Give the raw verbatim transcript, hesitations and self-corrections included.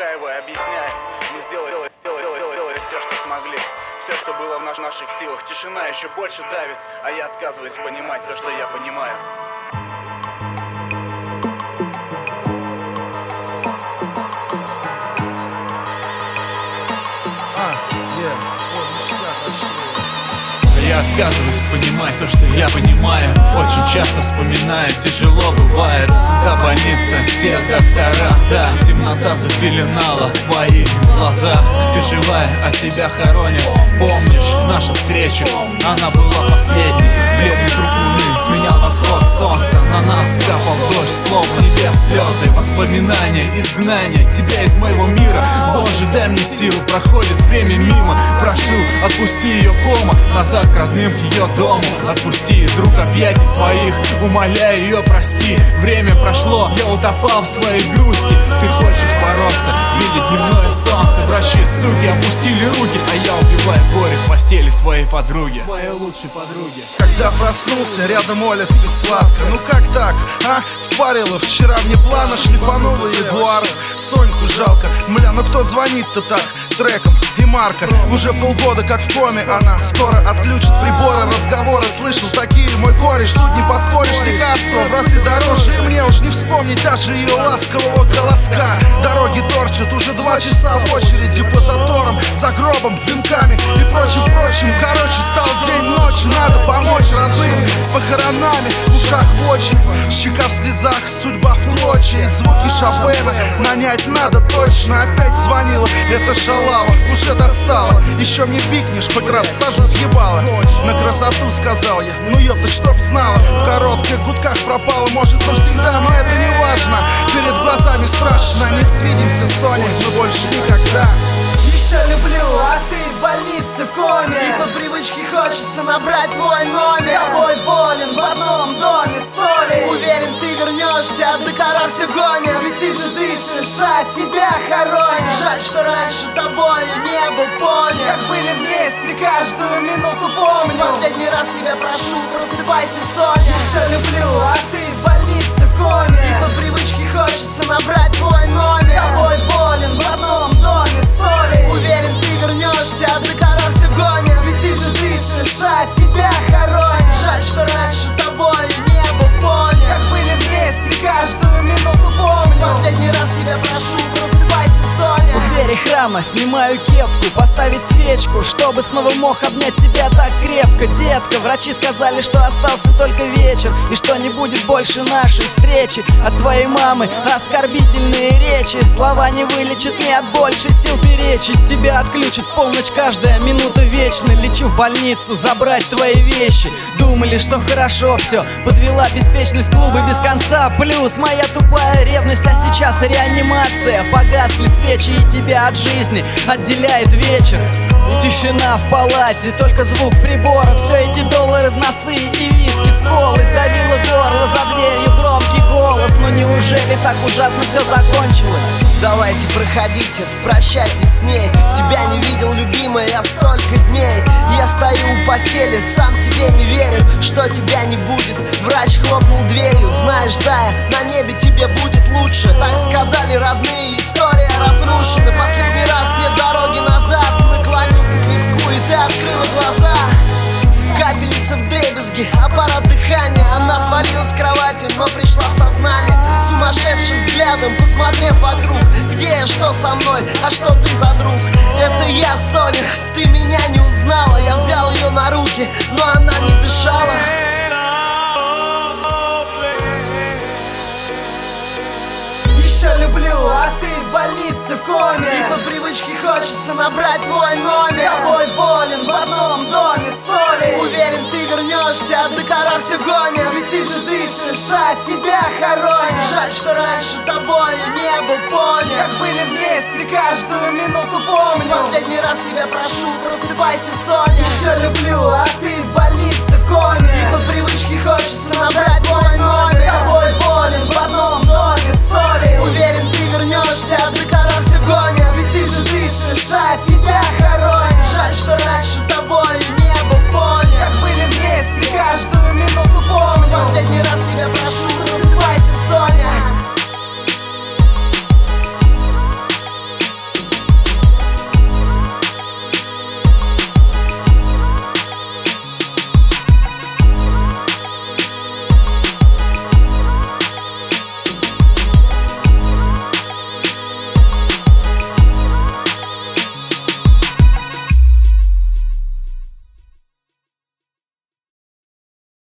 успокаивая, объясняя. Мы сделали, сделали, сделали, сделали все, что смогли. Все, что было в наш, наших силах. Тишина еще больше давит, а я отказываюсь понимать то, что я понимаю. Я отказываюсь понимать то, что я понимаю. Очень часто вспоминаю, тяжело бывает. Та больница, те доктора, да, темнота запеленала твои глаза. Ты живая, а тебя хоронят. Помнишь нашу встречу? Она была последней. Бледный круг луны сменял восход солнца. На нас капал дождь, словно небес слезы. Воспоминания, изгнание тебя из моего мира. Боже, дай мне силу, проходит время мимо. Прошу, отпусти ее кома назад к родным, к ее дому. Отпусти из рук объятий своих, умоляю ее, прости. Время прошло, я утопал в своей грусти. Ты хочешь бороться, видеть дневное солнце. Врачи, суки, опустили руки, а я убиваю горе в постели твоей подруги, твоей лучшей подруги. Когда проснулся, рядом Оля спит сладко. Ну как так, а? Впарила вчера мне плана, шлифанула ягуар. Соньку жалко, мля, ну кто звонит-то так? Треком и Марка. Уже полгода как в коме она. Скоро отключит приборы, разговоры слышал такие, мой кореш. Тут не поспоришь, лекарства в разы дороже. И мне уж не вспомнить даже ее ласкового голоска. Дороги торчат уже два часа в очереди по заторам, за гробом, венками и прочим-прочим. Короче, стал день ночи, надо помочь родным с похоронами, в ушах вочи, щека в слезах, судьба в клочья. И звуки Шопена нанять надо точно. Опять звонила эта шалава, уже достала. Еще мне пикнешь, хоть раз сажу в ебало. На красоту сказал я, ну ёпта, чтоб знала. В коротких гудках пропала, может навсегда, но это не важно. Перед глазами страшно, не свидимся, Соня, мы больше никогда. Еще люблю, а ты в больнице в коме. И по привычке хочется набрать твой номер. Тобой болен в одном доме соли. Уверен, ты вернешься, до кора все гонят. Ведь ты же дышишь, а тебя хоронят. Жаль, что раньше тобою не был понят. Как были вместе, каждую минуту помню. Последний раз тебя прошу, просыпайся, Соня. Еще люблю, а ты в больнице в коме. И по привычке хочется набрать твой номер. Тобой болен в одном доме соли. Уверен, ты вернешься, до кора все гонят. Ведь ты же дышишь, а тебя хоронят. Жаль, что раньше тобой не был понят. Как были вместе, каждую минуту помню. Последний раз тебя прошу, просыпайся, Соня. У двери храма снимаю кепку, поставить свечку, чтобы снова мог обнять тебя так крепко. Детка, врачи сказали, что остался только вечер, и что не будет больше нашей встречи. От твоей мамы оскорбительные речи, слова не вылечат, нет больше сил перечить. Тебя отключат в полночь, каждая минута вечна. Лечу в больницу, забрать твои вещи. Думали, что хорошо все, подвела беспечность клуба без конца. Плюс моя тупая ревность, а сейчас реанимация. Погасли свечи, и тебя от жизни отделяет вечер. Тишина в палате, только звук прибора. Все эти доллары в носы и виски с колой. Сдавило горло, за дверью громкий голос. Но неужели так ужасно все закончилось? Давайте проходите, прощайтесь с ней. Тебя не видел, любимая, я столько дней. Я стою у постели, сам себе не верю, что тебя не будет. Врач хлопнул дверью, знаешь, зая, на небе тебе будет лучше. Так сказали родные, история разрушена. Последний раз нет дороги назад. Наклонился к виску, и ты открыла глаза. Капельница вдребезги, аппарат дыхания. Она свалилась с кровати, но пришла в сознание. Сумасшедшим взглядом, посмотрев вокруг. Где я, что со мной, а что ты за друг? Это я, Соня, ты меня не узнала. Я взял ее на руки, но она не дышала. Еще люблю, а ты в больнице в коме. И по привычке хочется набрать твой номер. Тобой болен в одном доме соли. Уверен, ты вернешься, до кора все гонят. Ведь ты же дышишь, а тебя хоронят. Жаль, что раньше тобою не был понят. Как были вместе, каждую минуту помню. Последний раз тебя прошу, просыпайся, Соня. Еще люблю, а ты в больнице в коме. И по привычке хочется